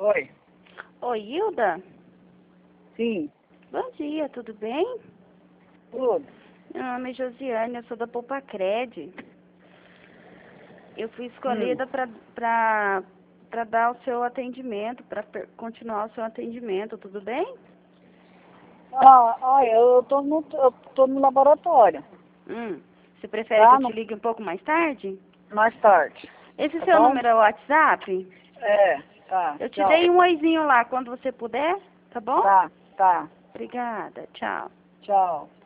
Oi. Oi, Hilda? Sim, Bom dia, tudo bem? tudo. Meu nome é Josiane, eu sou da Poupa-Cred. Eu fui escolhida para dar o seu atendimento, para continuar o seu atendimento, tudo bem? Olha, eu tô no laboratório, Você prefere que tá? eu te ligue um pouco mais tarde? Mais tarde. Esse Tá seu bom? número é o WhatsApp? É, tá. Eu te Tchau. dei um oizinho lá quando você puder, tá bom? Tá, tá. Obrigada, tchau. Tchau.